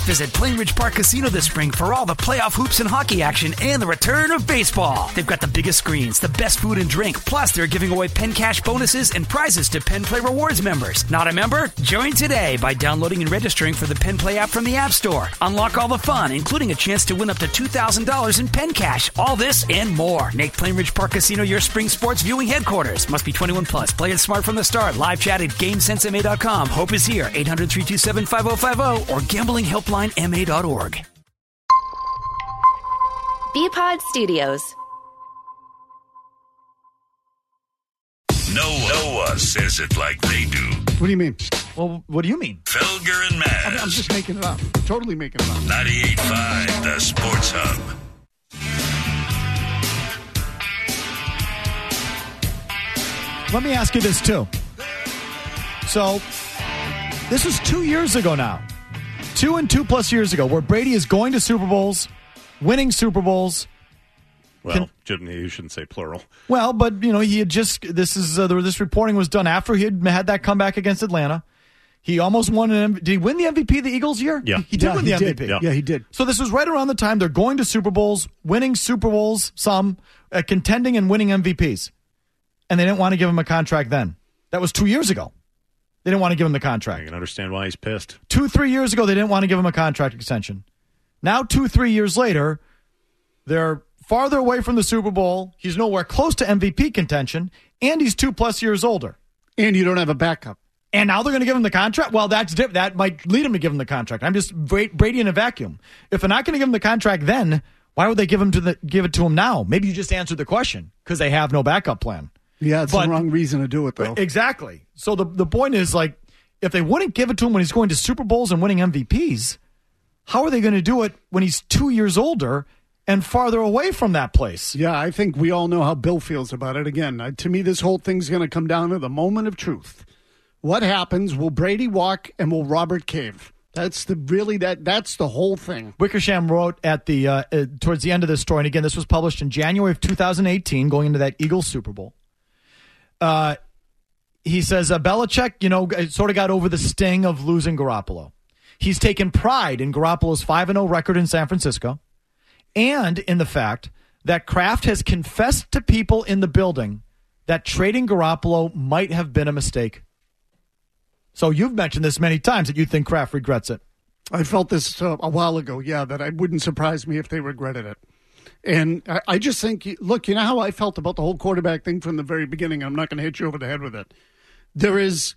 Visit Plainridge Park Casino this spring for all the playoff hoops and hockey action and the return of baseball. They've got the biggest screens, the best food and drink, plus they're giving away Penn Cash bonuses and prizes to Penn Play Rewards members. Not a member? Join today by downloading and registering for the Penn Play app from the App Store. Unlock all the fun, including a chance to win up to $2,000 in Penn Cash. All this and more. Make Plainridge Park Casino your spring sports viewing headquarters. Must be 21 plus. Play it smart from the start. Live chat at GameSenseMA.com. Hope is here. 800-327-5050 or gamblinghelplinema.org. BPod Studios. No one says it like they do. What do you mean? Well, what do you mean? Felger and Maz. I'm just making it up. Totally making it up. 98.5, the Sports Hub. Let me ask you this, too. So, this was 2 years ago now. 2 and 2+ years ago, where Brady is going to Super Bowls, winning Super Bowls. Well, you shouldn't say plural. Well, but, he had just, this reporting was done after he had that comeback against Atlanta. He almost won did he win the MVP the Eagles year? Yeah. He did win the MVP. Yeah, he did. So this was right around the time they're going to Super Bowls, winning Super Bowls, contending and winning MVPs. And they didn't want to give him a contract then. That was 2 years ago. They didn't want to give him the contract. I can understand why he's pissed. 2-3 years ago, they didn't want to give him a contract extension. Now, 2-3 years later, they're farther away from the Super Bowl. He's nowhere close to MVP contention, and he's 2+ years older. And you don't have a backup. And now they're going to give him the contract? Well, that might lead him to give him the contract. I'm just Brady in a vacuum. If they're not going to give him the contract then, why would they give it to him now? Maybe you just answered the question, because they have no backup plan. Yeah, it's the wrong reason to do it, though. Exactly. So the point is, if they wouldn't give it to him when he's going to Super Bowls and winning MVPs, how are they going to do it when he's 2 years older and farther away from that place? Yeah, I think we all know how Bill feels about it. Again, to me, this whole thing's going to come down to the moment of truth. What happens? Will Brady walk and will Robert cave? That's the whole thing. Wickersham wrote at towards the end of this story, and again, this was published in January of 2018, going into that Eagles Super Bowl. He says, Belichick, sort of got over the sting of losing Garoppolo. He's taken pride in Garoppolo's 5-0 record in San Francisco and in the fact that Kraft has confessed to people in the building that trading Garoppolo might have been a mistake. So you've mentioned this many times that you think Kraft regrets it. I felt this a while ago, that it wouldn't surprise me if they regretted it. And I just think, look, you know how I felt about the whole quarterback thing from the very beginning. I'm not going to hit you over the head with it. There's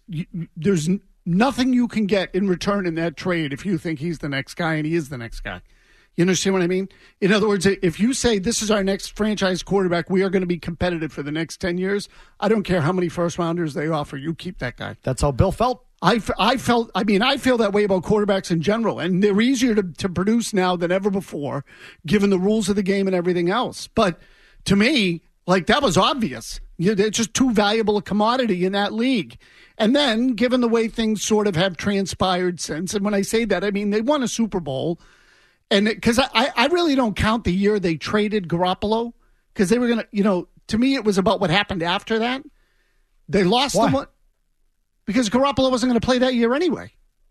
nothing you can get in return in that trade if you think he's the next guy, and he is the next guy. You understand what I mean? In other words, if you say this is our next franchise quarterback, we are going to be competitive for the next 10 years, I don't care how many first-rounders they offer. You keep that guy. That's how Bill felt. I feel that way about quarterbacks in general, and they're easier to produce now than ever before, given the rules of the game and everything else. But to me, that was obvious. They're just too valuable a commodity in that league. And then, given the way things sort of have transpired since, and when I say that, I mean they won a Super Bowl, and because I really don't count the year they traded Garoppolo, because they were going to, to me it was about what happened after that. They lost the one. Because Garoppolo wasn't going to play that year anyway.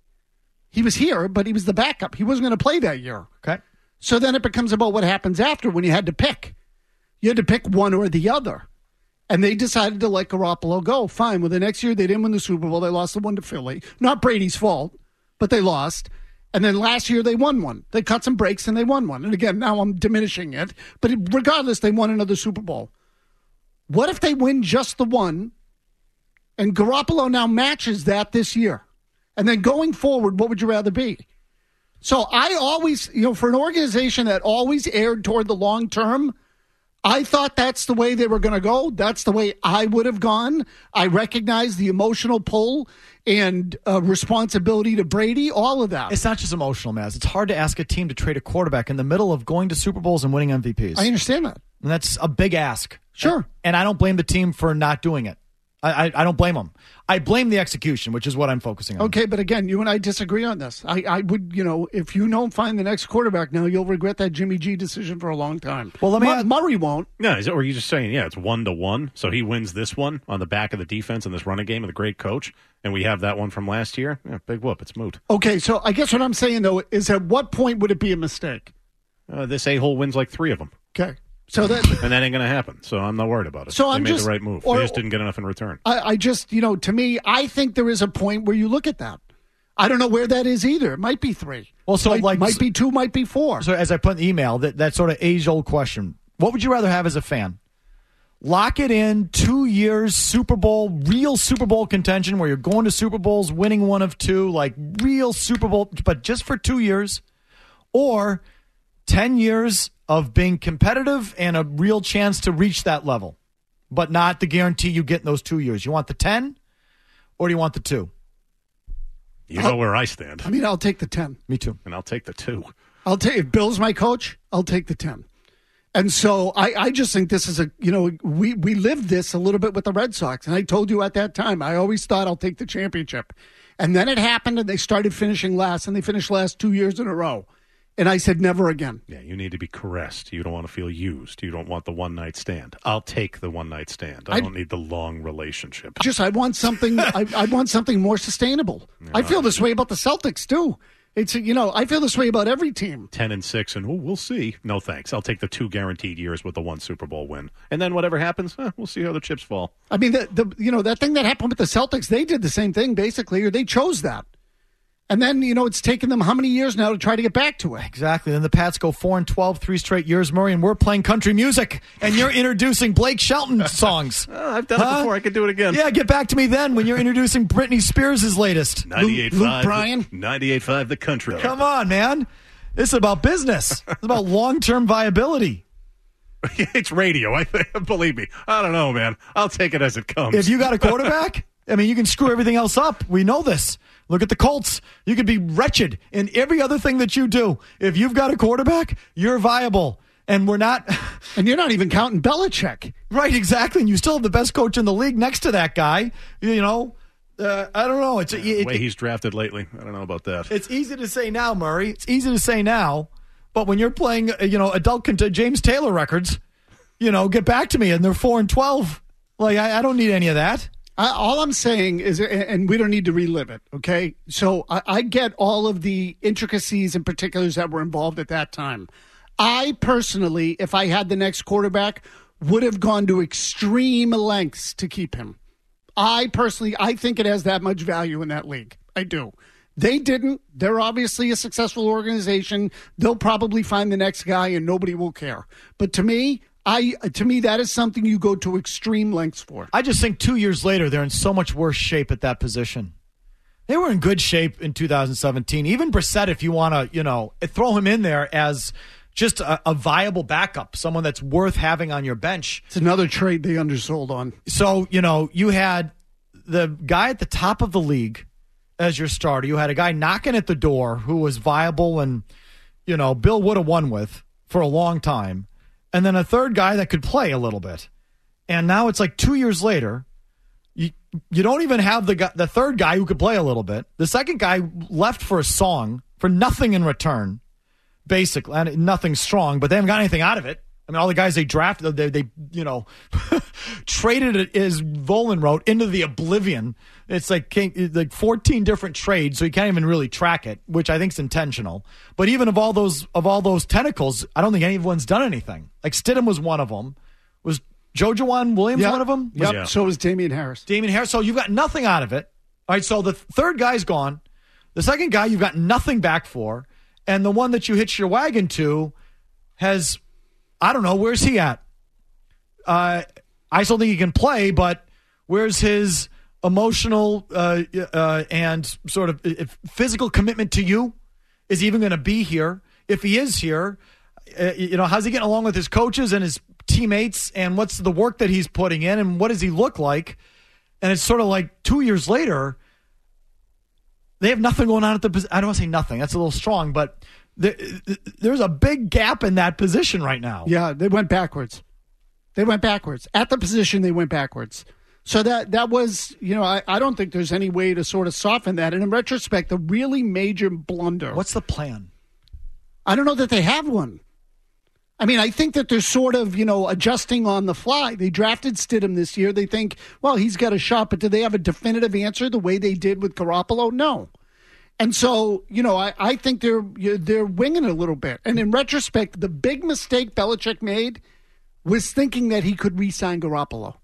He was here, but he was the backup. He wasn't going to play that year. Okay. So then it becomes about what happens after when you had to pick. You had to pick one or the other. And they decided to let Garoppolo go. Fine. Well, the next year they didn't win the Super Bowl. They lost the one to Philly. Not Brady's fault, but they lost. And then last year they won one. They cut some breaks and they won one. And again, now I'm diminishing it. But regardless, they won another Super Bowl. What if they win just the one? And Garoppolo now matches that this year. And then going forward, what would you rather be? So I always, for an organization that always erred toward the long term, I thought that's the way they were going to go. That's the way I would have gone. I recognize the emotional pull and responsibility to Brady, all of that. It's not just emotional, Maz. It's hard to ask a team to trade a quarterback in the middle of going to Super Bowls and winning MVPs. I understand that. And that's a big ask. Sure. And I don't blame the team for not doing it. I don't blame him. I blame the execution, which is what I'm focusing on. Okay, but again, you and I disagree on this. I would, if you don't find the next quarterback now, you'll regret that Jimmy G decision for a long time. Well, let me Murray won't. No, or are you just saying, it's 1-1, so he wins this one on the back of the defense and this running game of the great coach, and we have that one from last year? Yeah, big whoop. It's moot. Okay, so I guess what I'm saying, though, is at what point would it be a mistake? This a-hole wins like 3 of them. Okay. So that and that ain't going to happen. So I'm not worried about it. So they made the right move. They just didn't get enough in return. I just, to me, I think there is a point where you look at that. I don't know where that is either. It might be 3. Well, so might be 2, might be 4. So as I put in the email, that sort of age-old question: what would you rather have as a fan? Lock it in 2 years, Super Bowl, real Super Bowl contention, where you're going to Super Bowls, winning one of 2, like real Super Bowl, but just for 2 years, or 10 years of being competitive and a real chance to reach that level, but not the guarantee you get in those 2 years. You want the 10 or do you want the 2? You know where I stand. I mean, I'll take the 10. Me too. And I'll take the 2. If Bill's my coach, I'll take the 10. And so I just think this is we lived this a little bit with the Red Sox. And I told you at that time, I always thought I'll take the championship. And then it happened and they started finishing last, and they finished last 2 years in a row. And I said, never again. Yeah, you need to be caressed. You don't want to feel used. You don't want the one-night stand. I'll take the one-night stand. I don't need the long relationship. I want something. I want something more sustainable. Yeah, I feel this way about the Celtics too. It's I feel this way about every team. 10-6, and we'll see. No thanks. I'll take the 2 guaranteed years with the 1 Super Bowl win, and then whatever happens, we'll see how the chips fall. I mean, that thing that happened with the Celtics, they did the same thing basically, or they chose that. And then, it's taken them how many years now to try to get back to it? Exactly. Then the Pats go 4-12, 3 straight years, Murray, and we're playing country music, and you're introducing Blake Shelton songs. I've done it before. I could do it again. Yeah, get back to me then when you're introducing Britney Spears' latest. 98.5. Luke Bryan. 98.5, the country. Come on, man. This is about business. It's about long-term viability. It's radio. Believe me. I don't know, man. I'll take it as it comes. If you got a quarterback, I mean, you can screw everything else up. We know this. Look at the Colts. You could be wretched in every other thing that you do. If you've got a quarterback, you're viable. And we're not. And you're not even counting Belichick. Right, exactly. And you still have the best coach in the league next to that guy. I don't know. The way he's drafted lately. I don't know about that. It's easy to say now, Murray. It's easy to say now. But when you're playing, adult James Taylor records, get back to me. And they're 4-12. Like, I don't need any of that. All I'm saying is, and we don't need to relive it, okay? So I get all of the intricacies and particulars that were involved at that time. I personally, if I had the next quarterback, would have gone to extreme lengths to keep him. I think it has that much value in that league. I do. They didn't. They're obviously a successful organization. They'll probably find the next guy and nobody will care. But to me, that is something you go to extreme lengths for. I just think 2 years later, they're in so much worse shape at that position. They were in good shape in 2017. Even Brissett, if you want to, throw him in there as just a viable backup, someone that's worth having on your bench. It's another trade they undersold on. So, you had the guy at the top of the league as your starter. You had a guy knocking at the door who was viable and, Bill would have won with for a long time. And then a third guy that could play a little bit. And now it's like 2 years later, you don't even have the third guy who could play a little bit. The second guy left for a song for nothing in return, basically. And nothing strong, but they haven't got anything out of it. I mean, all the guys they drafted, they traded it, as Volan wrote, into the oblivion. It's like 14 different trades, so you can't even really track it, which I think is intentional. But even of all those tentacles, I don't think anyone's done anything. Like Stidham was one of them. Was Jojuan Williams one of them? Yep. Yeah. So was Damian Harris. So you've got nothing out of it. All right, so the third guy's gone. The second guy you've got nothing back for. And the one that you hitch your wagon to has, I don't know, where's he at? I still think he can play, but where's his emotional and sort of physical commitment to you? Is he even going to be here? If he is here, how's he getting along with his coaches and his teammates, and what's the work that he's putting in, and what does he look like? And it's sort of like 2 years later, they have nothing going on at the. I don't want to say nothing. That's a little strong, but there's a big gap in that position right now. Yeah, they went backwards. At the position, they went backwards. So that was, I don't think there's any way to sort of soften that. And in retrospect, the really major blunder. What's the plan? I don't know that they have one. I mean, I think that they're sort of, adjusting on the fly. They drafted Stidham this year. They think, well, he's got a shot, but do they have a definitive answer the way they did with Garoppolo? No. And so, I think they're winging it a little bit. And in retrospect, the big mistake Belichick made was thinking that he could re-sign Garoppolo.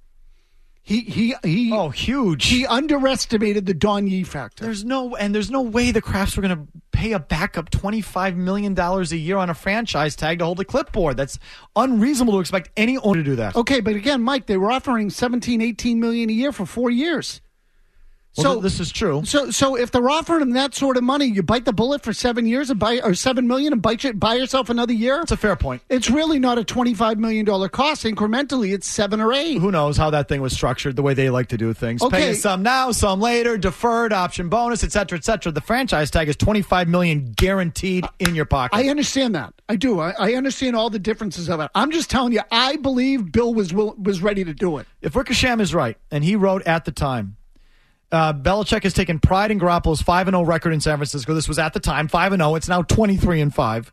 Huge. He underestimated the Don Yee factor. There's no way the Crafts were going to pay a backup $25 million a year on a franchise tag to hold a clipboard. That's unreasonable to expect any owner to do that. Okay, but again, Mike, they were offering $17-18 million a year for 4 years. Well, this is true. So if they're offering him that sort of money, you bite the bullet for 7 years or $7 million and buy yourself another year. That's a fair point. It's really not a $25 million cost. Incrementally, it's 7 or 8. Who knows how that thing was structured? The way they like to do things. Okay. Pay some now, some later, deferred, option bonus, etc., etc. The franchise tag is $25 million guaranteed in your pocket. I understand that. I do. I understand all the differences of it. I'm just telling you, I believe Bill was ready to do it. If Wickersham is right, and he wrote at the time, Belichick has taken pride in Garoppolo's 5-0 record in San Francisco. This was at the time 5-0. It's now 23-5.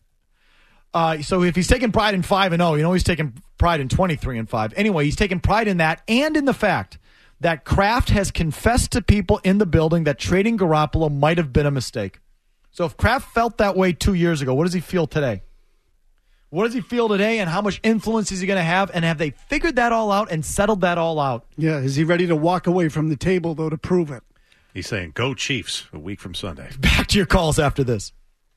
So if he's taking pride in 5-0, he's taking pride in 23-5. Anyway, he's taken pride in that and in the fact that Kraft has confessed to people in the building that trading Garoppolo might have been a mistake. So if Kraft felt that way 2 years ago, what does he feel today? What does he feel today, and how much influence is he going to have? And have they figured that all out and settled that all out? Yeah, is he ready to walk away from the table, though, to prove it? He's saying, go Chiefs, a week from Sunday. Back to your calls after this.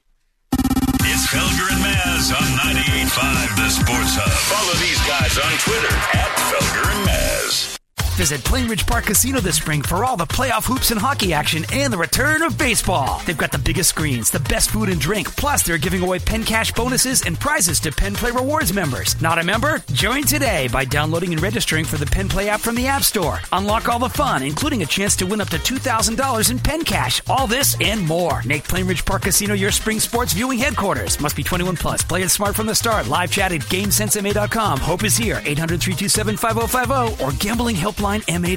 It's Felger and Maz on 98.5 The Sports Hub. Follow these guys on Twitter @Felger and Maz. Visit Plainridge Park Casino this spring for all the playoff hoops and hockey action and the return of baseball. They've got the biggest screens, the best food and drink, plus they're giving away Penn Cash bonuses and prizes to Penn Play Rewards members. Not a member? Join today by downloading and registering for the Penn Play app from the App Store. Unlock all the fun, including a chance to win up to $2,000 in Penn Cash. All this and more. Make Plainridge Park Casino your spring sports viewing headquarters. Must be 21 plus. Play it smart from the start. Live chat at GameSenseMA.com. Hope is here. 800-327-5050 or gamblinghelplinema.org.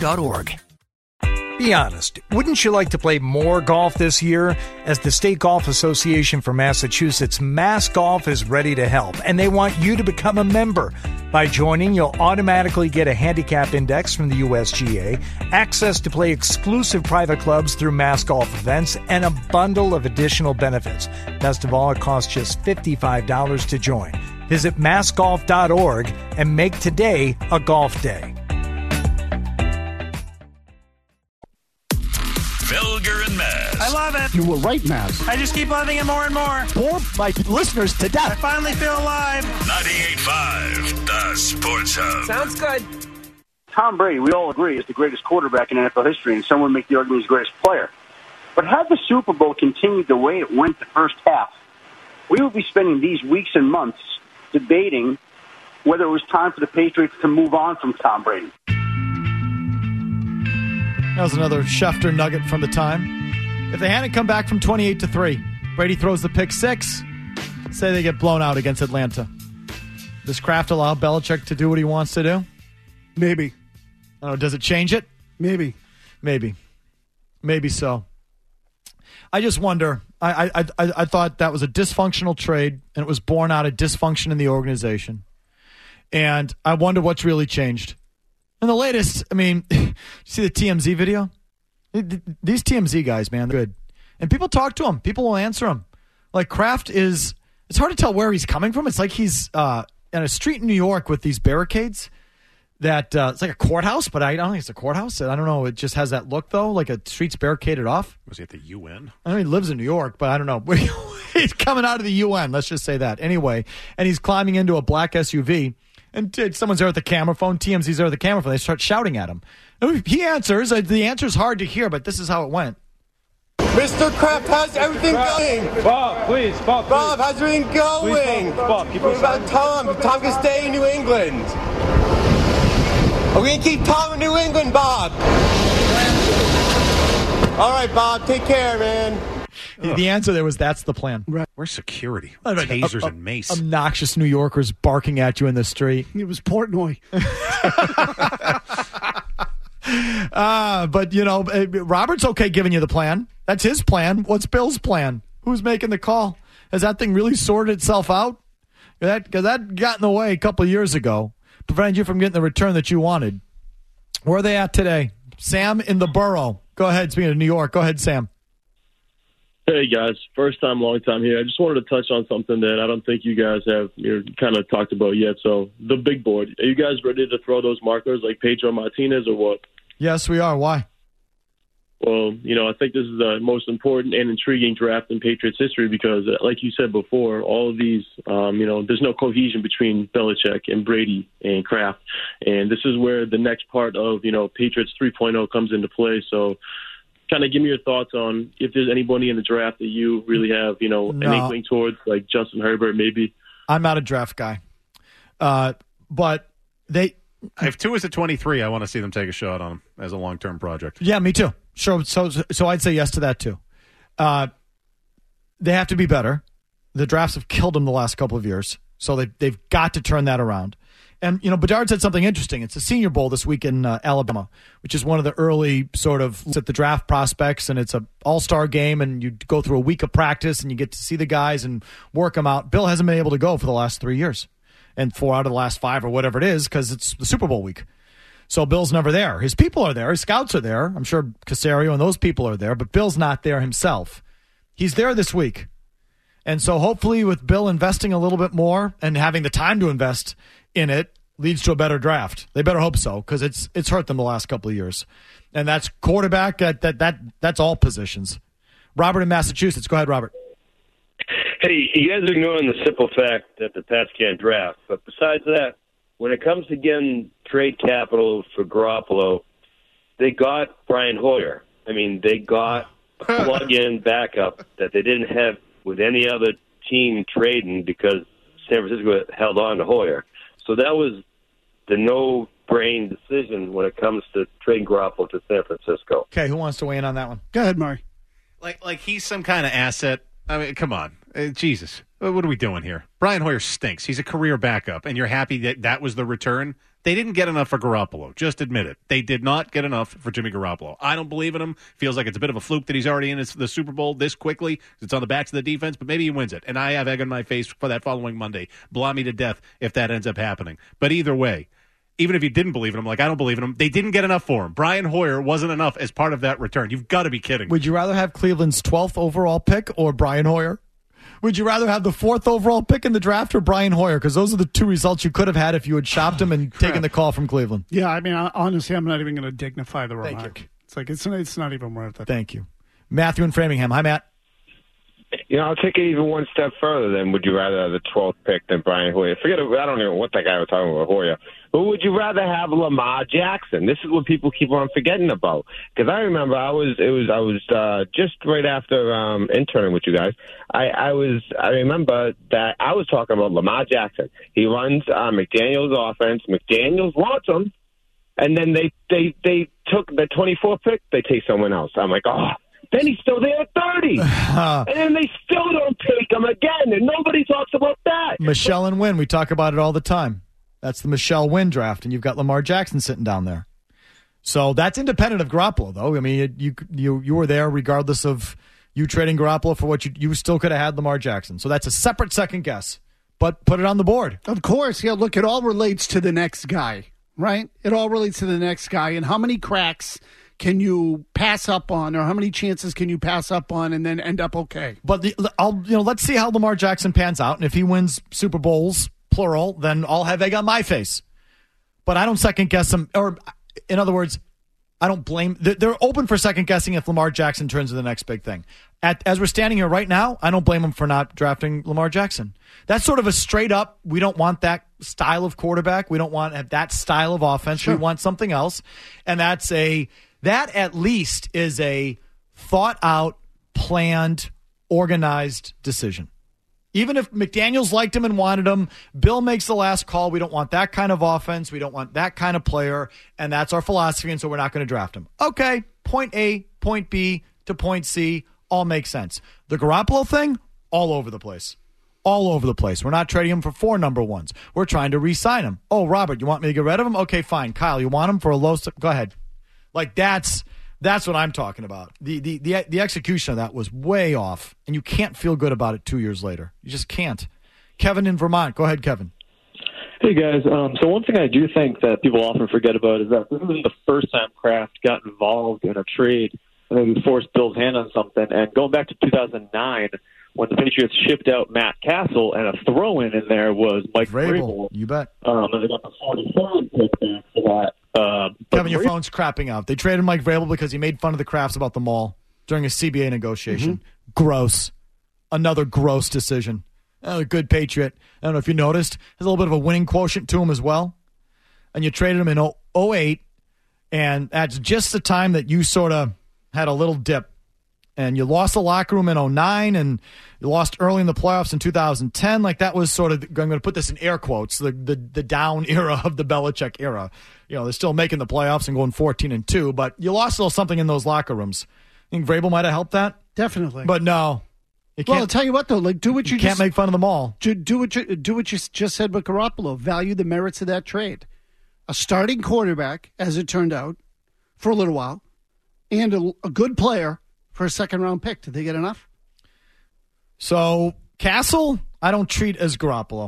Be honest, wouldn't you like to play more golf this year? As the State Golf Association for Massachusetts, Mass Golf is ready to help, and they want you to become a member. By joining, you'll automatically get a handicap index from the USGA, access to play exclusive private clubs through Mass Golf events, and a bundle of additional benefits. Best of all, it costs just $55 to join. Visit massgolf.org and make today a golf day. Felger and Maz. I love it. You were right, Maz. I just keep loving it more and more. Bore my listeners to I death. finally feel alive. 98.5 The Sports Hub. Sounds good. Tom Brady, we all agree, is the greatest quarterback in NFL history, and some would make the argument he's the greatest player. But had the Super Bowl continued the way it went the first half, we would be spending these weeks and months debating whether it was time for the Patriots to move on from Tom Brady. That was another Schefter nugget from the time. If they hadn't come back from 28-3, Brady throws the pick six. Say they get blown out against Atlanta. Does Kraft allow Belichick to do what he wants to do? Maybe. I don't know. Does it change it? Maybe. Maybe so. I just wonder. I thought that was a dysfunctional trade, and it was born out of dysfunction in the organization. And I wonder what's really changed. And the latest, I mean, you see the TMZ video? These TMZ guys, man, they're good. And people talk to them. People will answer them. Like Kraft is, it's hard to tell where he's coming from. It's like he's on a street in New York with these barricades that it's like a courthouse, but I don't think it's a courthouse. I don't know. It just has that look, though, like a street's barricaded off. Was he at the UN? I know he lives in New York, but I don't know. He's coming out of the UN. Let's just say that. Anyway, and he's climbing into a black SUV. And someone's there at the camera phone. TMZ's there at the camera phone. They start shouting at him. He answers. The answer's hard to hear, but this is how it went. Mr. Kraft, how's everything going? Bob, please. Bob, how's everything going? Please, Bob, what about Tom? Tom can stay in New England. Are we going to keep Tom in New England, Bob? All right, Bob. Take care, man. The answer there was, that's the plan. Right. Where's security? Tasers and mace. Obnoxious New Yorkers barking at you in the street. It was Portnoy. But, Robert's okay giving you the plan. That's his plan. What's Bill's plan? Who's making the call? Has that thing really sorted itself out? Because that got in the way a couple of years ago, prevented you from getting the return that you wanted. Where are they at today? Sam in the borough. Go ahead, speaking of New York. Go ahead, Sam. Hey, guys. First time, long time here. I just wanted to touch on something that I don't think you guys have kind of talked about yet. So, the big board. Are you guys ready to throw those markers like Pedro Martinez or what? Yes, we are. Why? Well, I think this is the most important and intriguing draft in Patriots history because, like you said before, all of these, there's no cohesion between Belichick and Brady and Kraft. And this is where the next part of, Patriots 3.0 comes into play. So kind of give me your thoughts on if there's anybody in the draft that you really have, an inkling towards, like Justin Herbert maybe. I'm not a draft guy. But if Tua is at 23, I want to see them take a shot on him as a long-term project. Yeah, me too. Sure. So I'd say yes to that too. They have to be better. The drafts have killed them the last couple of years, so they've got to turn that around. And Bedard said something interesting. It's a Senior Bowl this week in Alabama, which is one of the early sort of at the draft prospects, and it's an all-star game, and you go through a week of practice, and you get to see the guys and work them out. Bill hasn't been able to go for the last 3 years, and 4 out of the last 5 or whatever it is because it's the Super Bowl week. So Bill's never there. His people are there. His scouts are there. I'm sure Caserio and those people are there, but Bill's not there himself. He's there this week. And so hopefully with Bill investing a little bit more and having the time to invest in it leads to a better draft. They better hope so because it's hurt them the last couple of years. And that's quarterback, that's all positions. Robert in Massachusetts. Go ahead, Robert. Hey, you guys are ignoring the simple fact that the Pats can't draft. But besides that, when it comes to getting trade capital for Garoppolo, they got Brian Hoyer. I mean, they got a plug-in backup that they didn't have with any other team trading because San Francisco held on to Hoyer. So that was the no-brain decision when it comes to trading Garoppolo to San Francisco. Okay, who wants to weigh in on that one? Go ahead, Murray. Like he's some kind of asset. I mean, come on. Jesus. What are we doing here? Brian Hoyer stinks. He's a career backup, and you're happy that was the return? They didn't get enough for Garoppolo. Just admit it. They did not get enough for Jimmy Garoppolo. I don't believe in him. Feels like it's a bit of a fluke that he's already in the Super Bowl this quickly. It's on the backs of the defense, but maybe he wins it. And I have egg on my face for that following Monday. Blah me to death if that ends up happening. But either way, even if you didn't believe in him, like I don't believe in him, they didn't get enough for him. Brian Hoyer wasn't enough as part of that return. You've got to be kidding. Would you rather have Cleveland's 12th overall pick or Brian Hoyer? Would you rather have the 4th overall pick in the draft or Brian Hoyer? Because those are the 2 results you could have had if you had shopped him and taken the call from Cleveland. Yeah, I mean, honestly, I'm not even going to dignify the remark. It's like it's not even worth it. Thank you. Matthew in Framingham. Hi, Matt. I'll take it even one step further. Then would you rather have the 12th pick than Brian Hoyer? I don't know what that guy was talking about, Hoyer. Who would you rather have, Lamar Jackson? This is what people keep on forgetting about. Because I remember I was just right after interning with you guys. I remember that I was talking about Lamar Jackson. He runs McDaniel's offense. McDaniel's wants him, and then they took the 24th pick. They take someone else. I'm like, oh. Then he's still there at 30. And then they still don't take him again, and nobody talks about that. Michelle and Wynn, we talk about it all the time. That's the Michelle Wynn draft, and you've got Lamar Jackson sitting down there. So that's independent of Garoppolo, though. I mean, you were there regardless of you trading Garoppolo for what you still could have had Lamar Jackson. So that's a separate second guess, but put it on the board. Of course. Yeah, look, it all relates to the next guy, right? It all relates to the next guy, and how many cracks can you pass up on, or how many chances can you pass up on and then end up okay? But let's see how Lamar Jackson pans out, and if he wins Super Bowls, plural, then I'll have egg on my face. But I don't second guess him, or in other words, I don't blame. They're open for second guessing if Lamar Jackson turns to the next big thing. As we're standing here right now, I don't blame them for not drafting Lamar Jackson. That's sort of a straight up, we don't want that style of quarterback. We don't want to have that style of offense. Sure. We want something else. And that at least is a thought out, planned, organized decision. Even if McDaniels liked him and wanted him, Bill makes the last call. We don't want that kind of offense. We don't want that kind of player. And that's our philosophy, and so we're not going to draft him. Okay, point A, point B to point C, all makes sense. The Garoppolo thing, all over the place. All over the place. We're not trading him for 4 number ones. We're trying to re-sign him. Oh, Robert, you want me to get rid of him? Okay, fine. Kyle, you want him for a low... Go ahead. Like that's what I'm talking about. The execution of that was way off, and you can't feel good about it 2 years later. You just can't. Kevin in Vermont. Go ahead, Kevin. Hey, guys. So one thing I do think that people often forget about is that this isn't the first time Kraft got involved in a trade and maybe forced Bill's hand on something. And going back to 2009, when the Patriots shipped out Matt Castle, and a throw-in in there was Mike Vrabel. You bet. And they got the 43rd pick back for that. Kevin, your phone's crapping out. They traded Mike Vrabel because he made fun of the Krafts about the mall during a CBA negotiation. Mm-hmm. Gross. Another gross decision. A good Patriot. I don't know if you noticed. There's a little bit of a winning quotient to him as well. And you traded him in 2008, and that's just the time that you sort of had a little dip. And you lost the locker room in 2009, and you lost early in the playoffs in 2010. Like, that was sort of, I'm going to put this in air quotes, the down era of the Belichick era. You know, they're still making the playoffs and going 14-2, but you lost a little something in those locker rooms. I think Vrabel might have helped that. Definitely. But no. Well, I'll tell you what, though. Like, do what you can't make fun of them all. Do what you just said with Garoppolo. Value the merits of that trade. A starting quarterback, as it turned out, for a little while, and a good player for a second-round pick. Did they get enough? So, Castle, I don't treat as Garoppolo.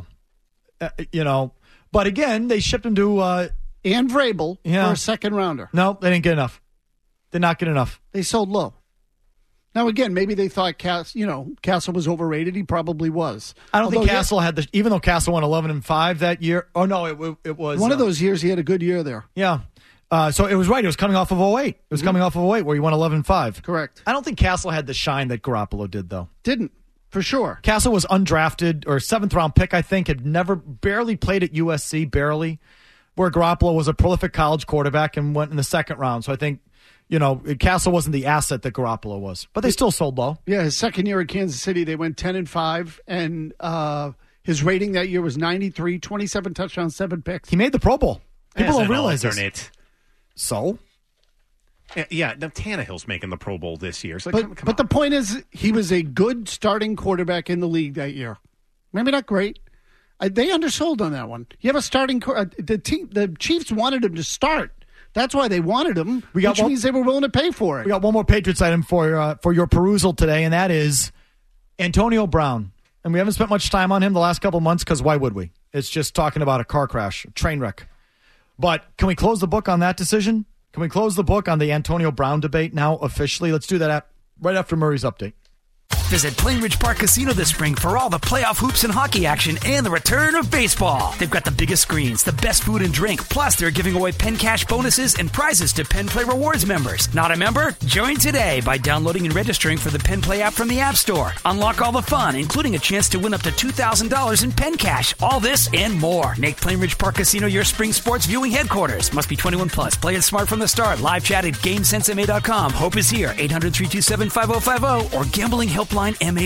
But again, they shipped him to... and Vrabel for a second-rounder. No, they didn't get enough. Did not get enough. They sold low. Now, again, maybe they thought Castle was overrated. He probably was. I don't think Castle had the... Even though Castle won 11-5 that year... Oh, no, it was... One of those years he had a good year there. Yeah. So it was right. It was coming off of 2008. It was coming off of 2008 where he won 11-5. Correct. I don't think Castle had the shine that Garoppolo did, though. Didn't, for sure. Castle was undrafted, or seventh-round pick, I think, had barely played at USC, barely, where Garoppolo was a prolific college quarterback and went in the second round. So I think, Castle wasn't the asset that Garoppolo was. But they still sold low. Yeah, his second year at Kansas City, they went 10-5, and his rating that year was 93, 27 touchdowns, 7 picks. He made the Pro Bowl. People don't realize this. So? Yeah, Tannehill's making the Pro Bowl this year. So but the point is, he was a good starting quarterback in the league that year. Maybe not great. They undersold on that one. You have a starting the Chiefs wanted him to start. That's why they wanted him, which means they were willing to pay for it. We got one more Patriots item for your perusal today, and that is Antonio Brown. And we haven't spent much time on him the last couple months because why would we? It's just talking about a car crash, a train wreck. But can we close the book on that decision? Can we close the book on the Antonio Brown debate now officially? Let's do that right after Murray's update. Visit Plainridge Park Casino this spring for all the playoff hoops and hockey action and the return of baseball. They've got the biggest screens, the best food and drink, plus they're giving away Penn Cash bonuses and prizes to Penn Play Rewards members. Not a member? Join today by downloading and registering for the Penn Play app from the App Store. Unlock all the fun, including a chance to win up to $2,000 in Penn Cash. All this and more. Make Plainridge Park Casino your spring sports viewing headquarters. Must be 21 plus. Play it smart from the start. Live chat at GameSenseMA.com. Hope is here. 800-327-5050 or gamblinghelplinema.org.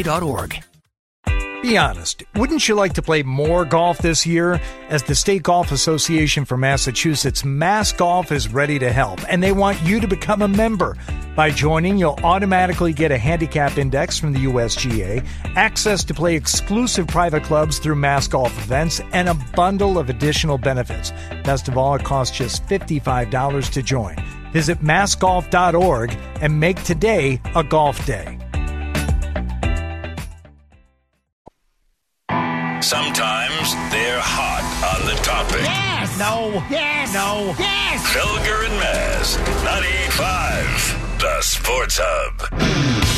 Be honest, wouldn't you like to play more golf this year? As the State Golf Association for Massachusetts, Mass Golf is ready to help, and they want you to become a member. By joining, you'll automatically get a handicap index from the USGA, access to play exclusive private clubs through Mass Golf events, and a bundle of additional benefits. Best of all, it costs just $55 to join. Visit massgolf.org and make today a golf day. Sometimes they're hot on the topic. Yes! No. Yes! No. Yes! Felger and Maz, 98.5, the Sports Hub.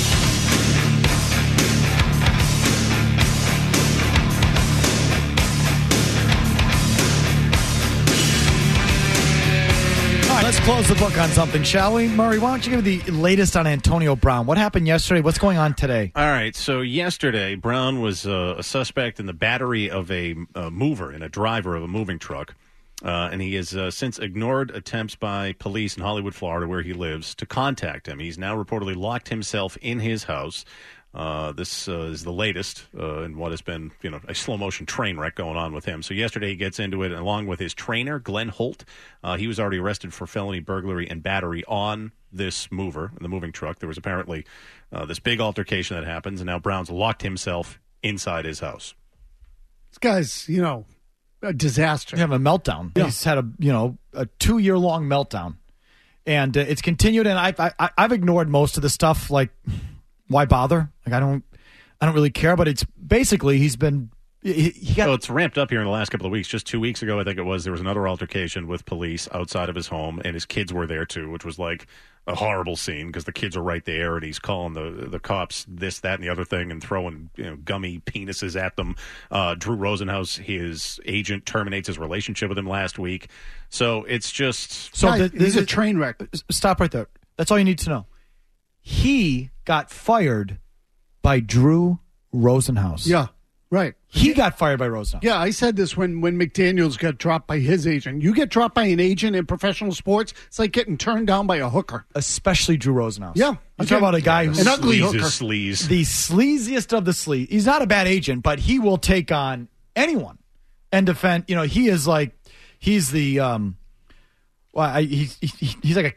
All right, let's close the book on something, shall we? Murray, why don't you give the latest on Antonio Brown? What happened yesterday? What's going on today? All right, so yesterday, Brown was a suspect in the battery of a mover and a driver of a moving truck. And he has since ignored attempts by police in Hollywood, Florida, where he lives, to contact him. He's now reportedly locked himself in his house. This is the latest in what has been, a slow-motion train wreck going on with him. So yesterday he gets into it along with his trainer, Glenn Holt. He was already arrested for felony burglary and battery on this mover, the moving truck. There was apparently this big altercation that happens, and now Brown's locked himself inside his house. This guy's, a disaster. He's having a meltdown. Yeah. He's had a 2-year-long meltdown. And it's continued, and I've ignored most of the stuff. Like, why bother? Like, I don't really care. But it's basically he got. Well, it's ramped up here in the last couple of weeks. Just 2 weeks ago, I think it was, there was another altercation with police outside of his home, and his kids were there too, which was like a horrible scene because the kids are right there, and he's calling the cops this, that, and the other thing, and throwing gummy penises at them. Drew Rosenhaus, his agent, terminates his relationship with him last week. So it's just he's a train wreck. Stop right there. That's all you need to know. He got fired by Drew Rosenhaus. Yeah, right. He got fired by Rosenhaus. Yeah, I said this when McDaniels got dropped by his agent. You get dropped by an agent in professional sports, it's like getting turned down by a hooker. Especially Drew Rosenhaus. Yeah. You talk about a guy who's an ugly hooker. Sleaze. The sleaziest of the sleaze. He's not a bad agent, but he will take on anyone and defend. He is like, he's the, he's like a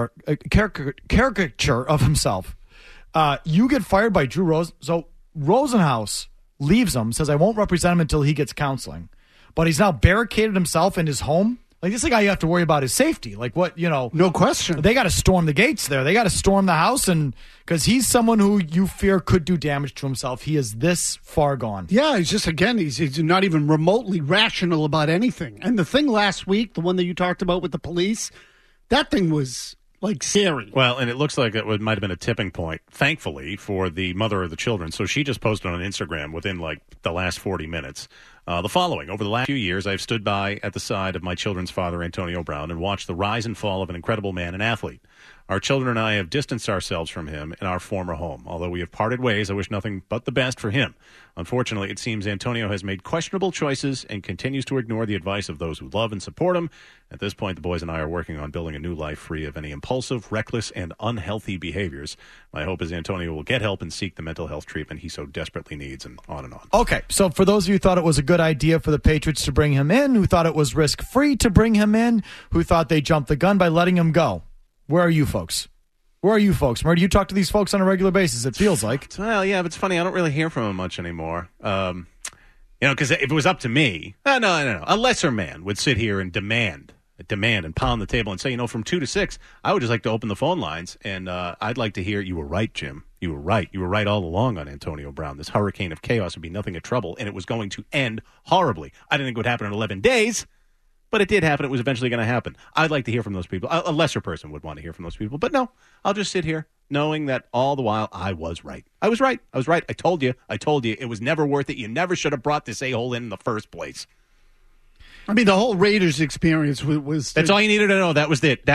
caricature of himself. You get fired by Drew Rosenhaus. So Rosenhaus leaves him, says, I won't represent him until he gets counseling. But he's now barricaded himself in his home. Like, this is a guy you have to worry about his safety. Like, what, No question. They got to storm the gates there. They got to storm the house, and because he's someone who you fear could do damage to himself. He is this far gone. Yeah, he's just, again, he's not even remotely rational about anything. And the thing last week, the one that you talked about with the police, that thing was like scary. Well, and it looks like it might have been a tipping point, thankfully, for the mother of the children. So she just posted on Instagram within like the last 40 minutes the following. Over the last few years, I've stood by at the side of my children's father, Antonio Brown, and watched the rise and fall of an incredible man and athlete. Our children and I have distanced ourselves from him in our former home. Although we have parted ways, I wish nothing but the best for him. Unfortunately, it seems Antonio has made questionable choices and continues to ignore the advice of those who love and support him. At this point, the boys and I are working on building a new life free of any impulsive, reckless, and unhealthy behaviors. My hope is Antonio will get help and seek the mental health treatment he so desperately needs, and on and on. Okay, so for those of you who thought it was a good idea for the Patriots to bring him in, who thought it was risk-free to bring him in, who thought they jumped the gun by letting him go, where are you folks? Where are you folks? Murray, do you talk to these folks on a regular basis, it feels like? Well, yeah, but it's funny. I don't really hear from him much anymore. Because if it was up to me, no. A lesser man would sit here and demand and pound the table and say, from 2 to 6, I would just like to open the phone lines, and I'd like to hear, you were right, Jim. You were right. You were right all along on Antonio Brown. This hurricane of chaos would be nothing but trouble, and it was going to end horribly. I didn't think it would happen in 11 days. But it did happen. It was eventually going to happen. I'd like to hear from those people. A lesser person would want to hear from those people. But no, I'll just sit here knowing that all the while I was right. I was right. I told you. It was never worth it. You never should have brought this a-hole in the first place. I mean, the whole Raiders experience was... That's all you needed to know. That was it.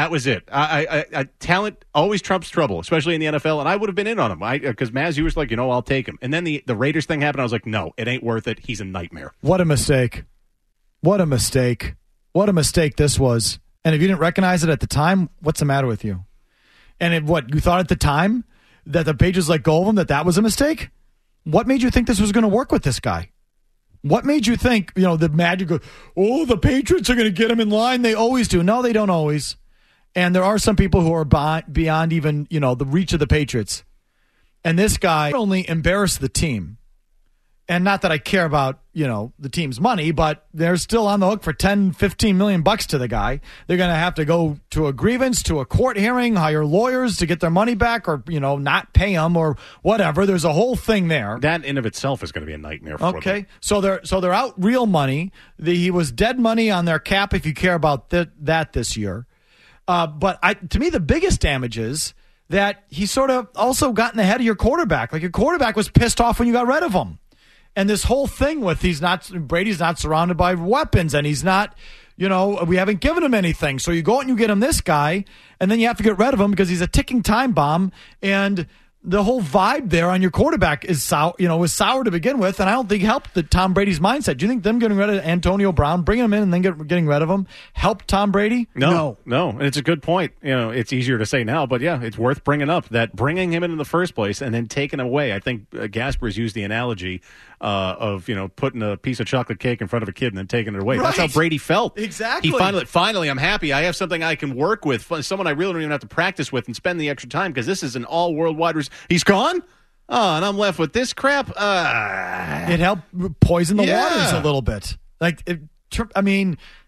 Talent always trumps trouble, especially in the NFL, and I would have been in on him. Because Maz, you was like, I'll take him. And then the Raiders thing happened. I was like, no, it ain't worth it. He's a nightmare. What a mistake. What a mistake this was. And if you didn't recognize it at the time, what's the matter with you? And you thought at the time that the Patriots let go of him, that was a mistake? What made you think this was going to work with this guy? What made you think, the magic of, the Patriots are going to get him in line? They always do. No, they don't always. And there are some people who are beyond even, the reach of the Patriots. And this guy not only embarrassed the team, and not that I care about, the team's money, but they're still on the hook for $10, $15 million to the guy. They're going to have to go to a grievance, to a court hearing, hire lawyers to get their money back, or, not pay them or whatever. There's a whole thing there. That in of itself is going to be a nightmare for them. Okay. So they're out real money. He was dead money on their cap if you care about that this year. But to me, the biggest damage is that he sort of also got in the head of your quarterback. Like, your quarterback was pissed off when you got rid of him. And this whole thing with Brady's not surrounded by weapons, and he's not, we haven't given him anything. So you go out and you get him this guy, and then you have to get rid of him because he's a ticking time bomb. And the whole vibe there on your quarterback is sour to begin with, and I don't think helped Tom Brady's mindset. Do you think them getting rid of Antonio Brown, bringing him in and then getting rid of him, helped Tom Brady? No. And it's a good point. It's easier to say now, but yeah, it's worth bringing up that bringing him in the first place and then taking him away. I think Gasper's used the analogy of putting a piece of chocolate cake in front of a kid and then taking it away. Right. That's how Brady felt. Exactly. He finally, I'm happy. I have something I can work with, someone I really don't even have to practice with and spend the extra time, because this is an all-world wide receiver. He's gone? Oh, and I'm left with this crap? It helped poison the waters a little bit.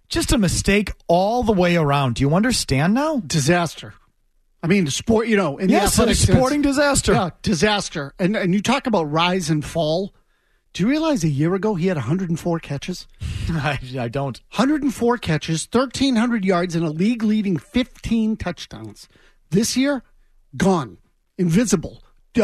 Just a mistake all the way around. Do you understand now? Disaster. I mean, the sport, in the athletic sporting sense, disaster. Yeah, disaster. And you talk about rise and fall. Do you realize a year ago he had 104 catches? I don't. 104 catches, 1,300 yards, and a league-leading 15 touchdowns. This year, gone. Invisible.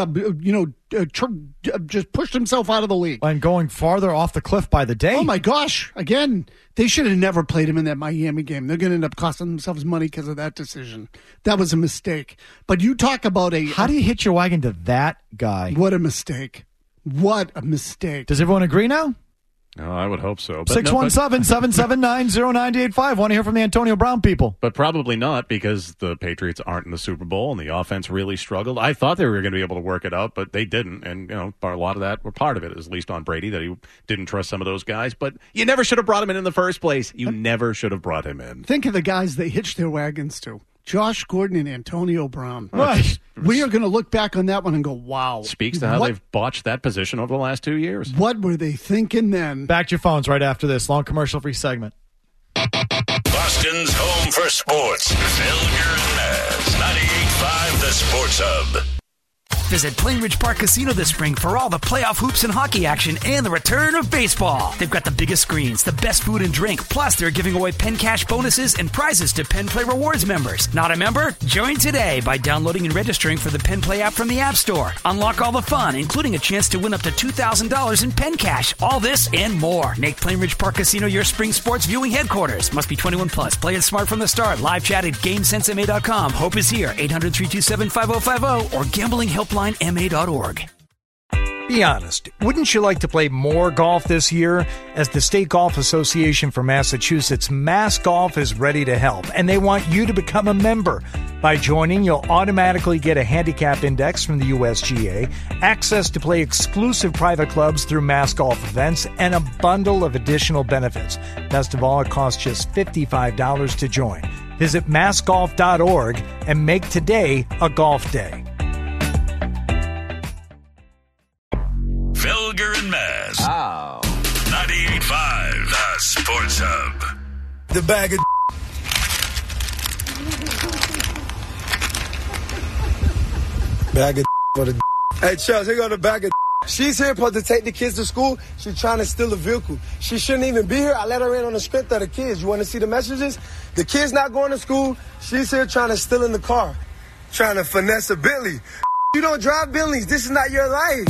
Just pushed himself out of the league. And going farther off the cliff by the day. Oh, my gosh. Again, they should have never played him in that Miami game. They're going to end up costing themselves money because of that decision. That was a mistake. But you talk about How do you hitch your wagon to that guy? What a mistake. What a mistake. Does everyone agree now? No, I would hope so. 617-779-0985. Want to hear from the Antonio Brown people. But probably not, because the Patriots aren't in the Super Bowl and the offense really struggled. I thought they were going to be able to work it out, but they didn't. And, a lot of that, or part of it, is at least on Brady, that he didn't trust some of those guys. But you never should have brought him in the first place. You never should have brought him in. Think of the guys they hitched their wagons to. Josh Gordon and Antonio Brown. Right. We are going to look back on that one and go, wow. Speaks to how they've botched that position over the last 2 years. What were they thinking then? Back to your phones right after this long commercial-free segment. Boston's home for sports. Felger and Maz. 98.5 The Sports Hub. Visit Plainridge Park Casino this spring for all the playoff hoops and hockey action and the return of baseball. They've got the biggest screens, the best food and drink, plus they're giving away Penn Cash bonuses and prizes to Penn Play Rewards members. Not a member? Join today by downloading and registering for the Penn Play app from the App Store. Unlock all the fun, including a chance to win up to $2,000 in Penn Cash. All this and more. Make Plainridge Park Casino your spring sports viewing headquarters. Must be 21 plus. Play it smart from the start. Live chat at GameSenseMA.com. Hope is here. 800-327-5050 or gamblinghelplinema.org. Be honest, wouldn't you like to play more golf this year? As the State Golf Association for Massachusetts, Mass Golf is ready to help, and they want you to become a member. By joining, you'll automatically get a handicap index from the USGA, access to play exclusive private clubs through Mass Golf events, and a bundle of additional benefits. Best of all, it costs just $55 to join. Visit massgolf.org and make today a golf day. Felger and Maz. 98.5 The Sports Hub. The bag of for the Hey, Charles, here go the bag of She's here supposed to take the kids to school. She's trying to steal a vehicle. She shouldn't even be here. I let her in on the strength of the kids. You want to see the messages? The kid's not going to school. She's here trying to steal in the car. Trying to finesse a Bentley. You don't drive Bentleys. This is not your life.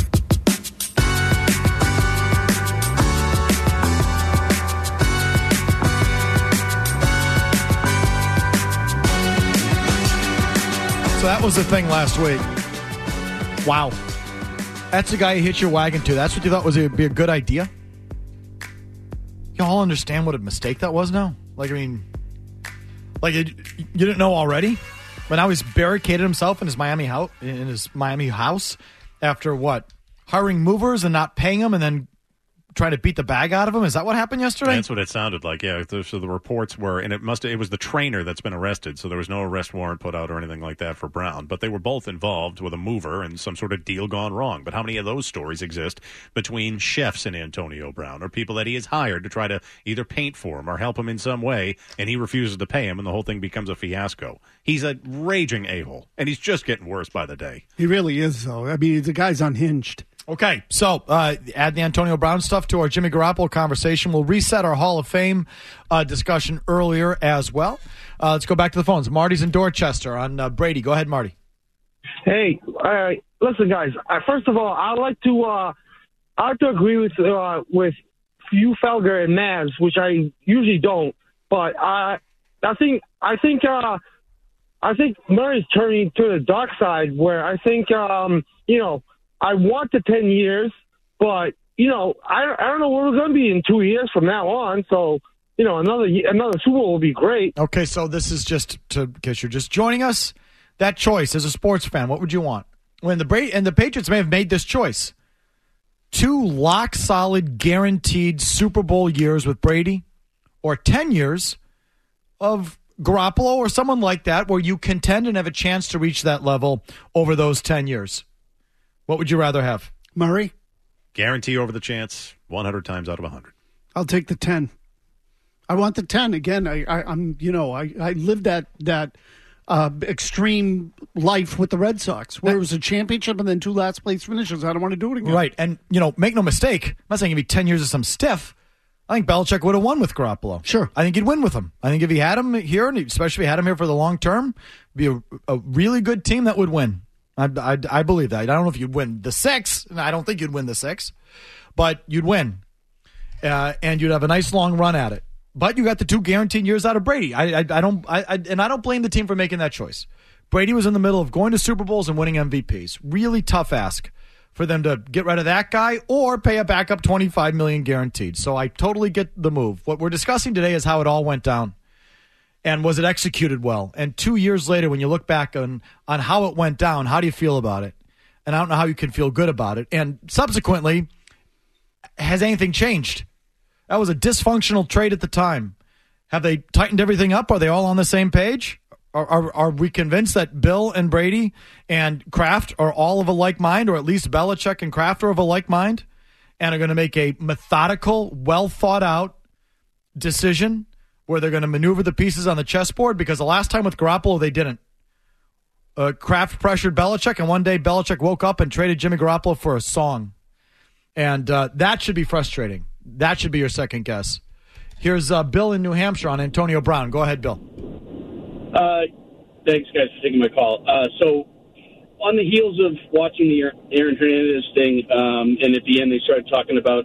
So that was the thing last week. Wow. That's the guy you hit your wagon to. That's what you thought was be a good idea? You all understand what a mistake that was now? You didn't know already? But now he's barricaded himself in his Miami house after what? Hiring movers and not paying them and then trying to beat the bag out of him? Is that what happened yesterday? That's what it sounded like, yeah. So the reports were, and it was the trainer that's been arrested, so there was no arrest warrant put out or anything like that for Brown. But they were both involved with a mover and some sort of deal gone wrong. But how many of those stories exist between chefs and Antonio Brown, or people that he has hired to try to either paint for him or help him in some way, and he refuses to pay him, and the whole thing becomes a fiasco? He's a raging a-hole, and he's just getting worse by the day. He really is, though. I mean, the guy's unhinged. Okay, so add the Antonio Brown stuff to our Jimmy Garoppolo conversation. We'll reset our Hall of Fame discussion earlier as well. Let's go back to the phones. Marty's in Dorchester on Brady. Go ahead, Marty. Hey, listen, guys. First of all, I'd like to agree with you, Felger and Maz, which I usually don't. But I think Murray's turning to the dark side, where I think I want the 10 years, but, I don't know where we're going to be in 2 years from now on. So, another Super Bowl will be great. Okay, so this is just because you're just joining us. That choice as a sports fan, what would you want? When the Patriots may have made this choice. 2 lock-solid, guaranteed Super Bowl years with Brady, or 10 years of Garoppolo or someone like that where you contend and have a chance to reach that level over those 10 years. What would you rather have? Murray? Guarantee over the chance 100 times out of 100. I'll take the 10. I want the 10 again. I'm I lived that extreme life with the Red Sox, where it was a championship and then 2 last place finishes. I don't want to do it again. Right, and make no mistake. I'm not saying it'd be 10 years of some stiff. I think Belichick would have won with Garoppolo. Sure, I think he'd win with him. I think if he had him here, and especially if he had him here for the long term, it'd be a really good team that would win. I believe that. I don't know if you'd win the 6. I don't think you'd win the 6, but you'd win, and you'd have a nice long run at it. But you got the 2 guaranteed years out of Brady. I don't blame the team for making that choice. Brady was in the middle of going to Super Bowls and winning MVPs. Really tough ask for them to get rid of that guy or pay a backup $25 million guaranteed. So I totally get the move. What we're discussing today is how it all went down. And was it executed well? And 2 years later, when you look back on how it went down, how do you feel about it? And I don't know how you can feel good about it. And subsequently, has anything changed? That was a dysfunctional trade at the time. Have they tightened everything up? Are they all on the same page? Are we convinced that Bill and Brady and Kraft are all of a like mind, or at least Belichick and Kraft are of a like mind, and are going to make a methodical, well-thought-out decision where they're going to maneuver the pieces on the chessboard? Because the last time with Garoppolo, they didn't. Kraft pressured Belichick, and one day Belichick woke up and traded Jimmy Garoppolo for a song. And that should be frustrating. That should be your second guess. Here's Bill in New Hampshire on Antonio Brown. Go ahead, Bill. Thanks, guys, for taking my call. So on the heels of watching the Aaron Hernandez thing, and at the end they started talking about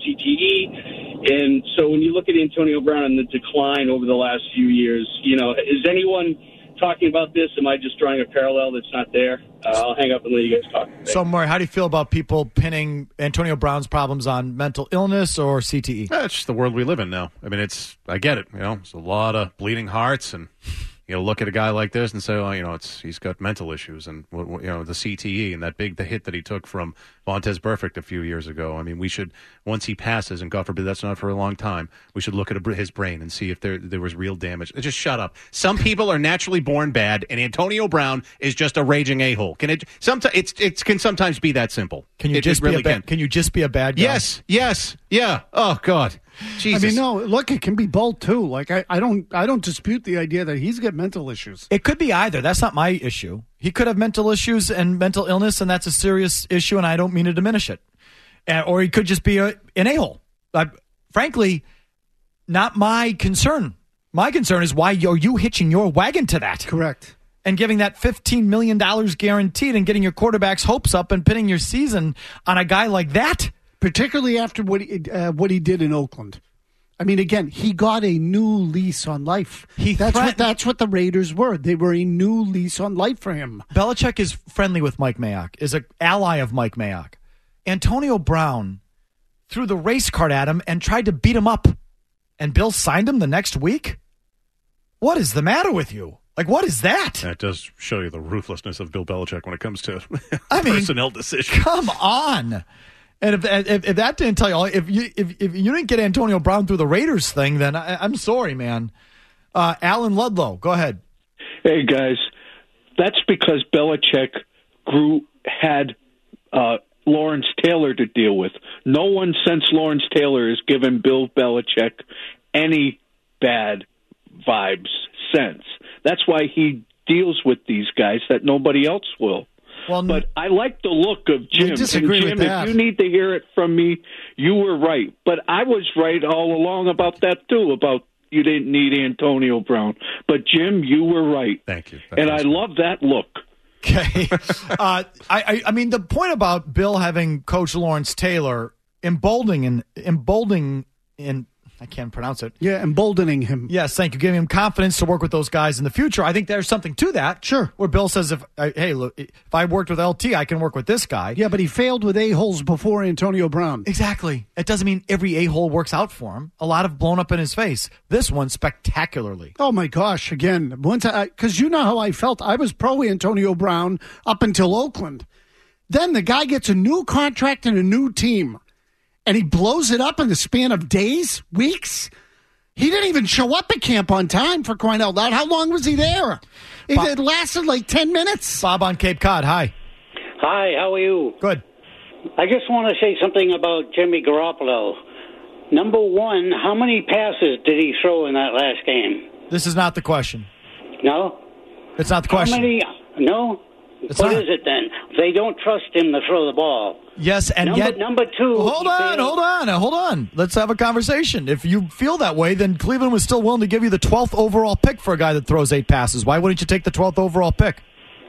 CTE. And so when you look at Antonio Brown and the decline over the last few years, is anyone talking about this? Am I just drawing a parallel that's not there? I'll hang up and let you guys talk. So, Maury, how do you feel about people pinning Antonio Brown's problems on mental illness or CTE? It's just the world we live in now. I mean, I get it. It's a lot of bleeding hearts, and look at a guy like this and say, well, he's got mental issues, and the CTE and the hit that he took from Vontaze Burfict a few years ago. I mean, we should, once he passes, and God forbid that's not for a long time, we should look at his brain and see if there was real damage. Just shut up. Some people are naturally born bad, and Antonio Brown is just a raging a-hole. It can sometimes be that simple. Can you just be a bad guy? Yes. Yeah. Oh God. Jesus. I mean, no. Look, it can be both too. Like I don't dispute the idea that he's got mental issues. It could be either. That's not my issue. He could have mental issues and mental illness, and that's a serious issue, and I don't mean to diminish it. Or he could just be an a-hole. Frankly, not my concern. My concern is why are you hitching your wagon to that? Correct. And giving that $15 million guaranteed and getting your quarterback's hopes up and pinning your season on a guy like that. Particularly after what he did in Oakland. I mean, again, he got a new lease on life. That's what the Raiders were. They were a new lease on life for him. Belichick is friendly with Mike Mayock, is an ally of Mike Mayock. Antonio Brown threw the race cart at him and tried to beat him up. And Bill signed him the next week? What is the matter with you? What is that? That does show you the ruthlessness of Bill Belichick when it comes to personnel decisions. Come on. And if that didn't tell you, if you didn't get Antonio Brown through the Raiders thing, then I'm sorry, man. Alan Ludlow, go ahead. Hey guys, that's because Belichick had Lawrence Taylor to deal with. No one since Lawrence Taylor has given Bill Belichick any bad vibes since. That's why he deals with these guys that nobody else will. Well, but I like the look of Jim. I disagree and Jim, with that. If you need to hear it from me, you were right. But I was right all along about that, too, about you didn't need Antonio Brown. But, Jim, you were right. Thank you. And I love that look. Okay. I mean, the point about Bill having Coach Lawrence Taylor emboldening I can't pronounce it. Yeah, emboldening him. Yes, thank you. Giving him confidence to work with those guys in the future. I think there's something to that. Sure. Where Bill says, if I worked with LT, I can work with this guy. Yeah, but he failed with a-holes before Antonio Brown. Exactly. It doesn't mean every a-hole works out for him. A lot have blown up in his face. This one spectacularly. Oh, my gosh. Again, because you know how I felt. I was pro Antonio Brown up until Oakland. Then the guy gets a new contract and a new team. And he blows it up in the span of days, weeks. He didn't even show up at camp on time, for crying out loud. How long was he there? It lasted like 10 minutes. Bob on Cape Cod, hi. Hi, how are you? Good. I just want to say something about Jimmy Garoppolo. Number one, how many passes did he throw in that last game? This is not the question. No? It's not the question. How many? No? What is it then? They don't trust him to throw the ball. Yes, and yet... Number two... Hold on. Let's have a conversation. If you feel that way, then Cleveland was still willing to give you the 12th overall pick for a guy that throws 8 passes. Why wouldn't you take the 12th overall pick?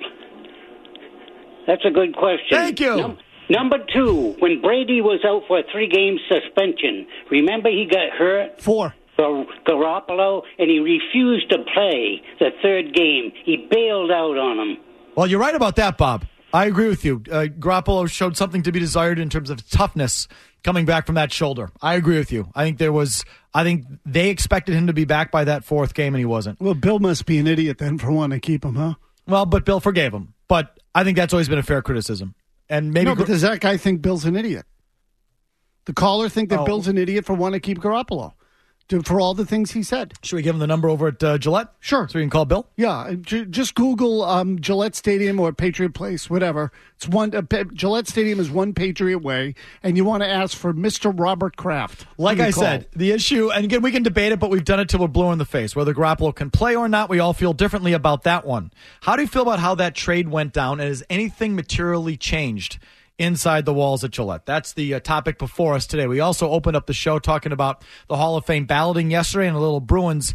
That's a good question. Thank you. Number two, when Brady was out for a 3-game suspension, remember he got hurt? 4. Garoppolo, and he refused to play the 3rd game. He bailed out on him. Well, you're right about that, Bob. I agree with you. Garoppolo showed something to be desired in terms of toughness coming back from that shoulder. I agree with you. I think they expected him to be back by that 4th game, and he wasn't. Well, Bill must be an idiot then for wanting to keep him, huh? Well, but Bill forgave him. But I think that's always been a fair criticism. And maybe no, but does that guy think Bill's an idiot? The caller think that Bill's an idiot for wanting to keep Garoppolo for all the things he said. Should we give him the number over at Gillette? Sure. So we can call Bill? Yeah. Just Google Gillette Stadium or Patriot Place, whatever. It's Gillette Stadium is one Patriot way, and you want to ask for Mr. Robert Kraft. Like I said, the issue, and again, we can debate it, but we've done it till we're blue in the face. Whether Garoppolo can play or not, we all feel differently about that one. How do you feel about how that trade went down, and has anything materially changed inside the walls at Gillette? That's the topic before us today. We also opened up the show talking about the Hall of Fame balloting yesterday and a little Bruins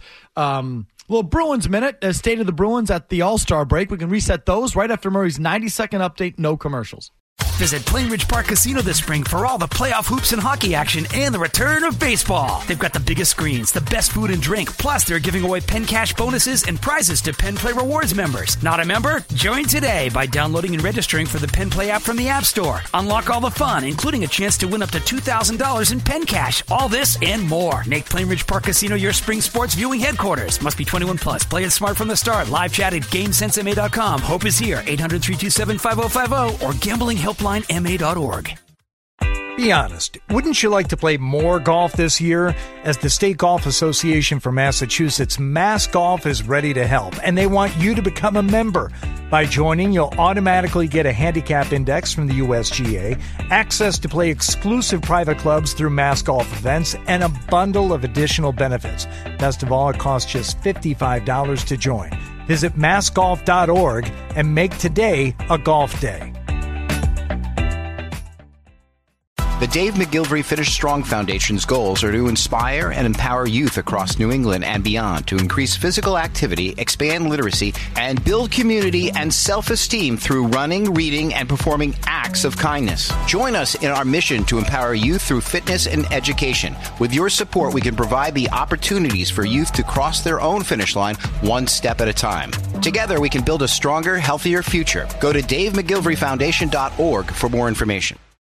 minute, State of the Bruins at the All-Star break. We can reset those right after Murray's 90-second update, no commercials. Visit Plainridge Park Casino this spring for all the playoff hoops and hockey action and the return of baseball. They've got the biggest screens, the best food and drink, plus they're giving away Penn Cash bonuses and prizes to Penn Play Rewards members. Not a member? Join today by downloading and registering for the Penn Play app from the App Store. Unlock all the fun, including a chance to win up to $2,000 in Penn Cash. All this and more. Make Plainridge Park Casino your spring sports viewing headquarters. Must be 21 plus. Play it smart from the start. Live chat at GameSenseMA.com. Hope is here. 800-327-5050 or GamblingHelplineMA.org. Be honest, wouldn't you like to play more golf this year? As the State Golf Association for Massachusetts, Mass Golf is ready to help, and they want you to become a member. By joining, you'll automatically get a handicap index from the USGA, access to play exclusive private clubs through Mass Golf events, and a bundle of additional benefits. Best of all, it costs just $55 to join. Visit massgolf.org and make today a golf day. The Dave McGilvery Finish Strong Foundation's goals are to inspire and empower youth across New England and beyond to increase physical activity, expand literacy, and build community and self-esteem through running, reading, and performing acts of kindness. Join us in our mission to empower youth through fitness and education. With your support, we can provide the opportunities for youth to cross their own finish line one step at a time. Together, we can build a stronger, healthier future. Go to DaveMcGilveryFoundation.org for more information.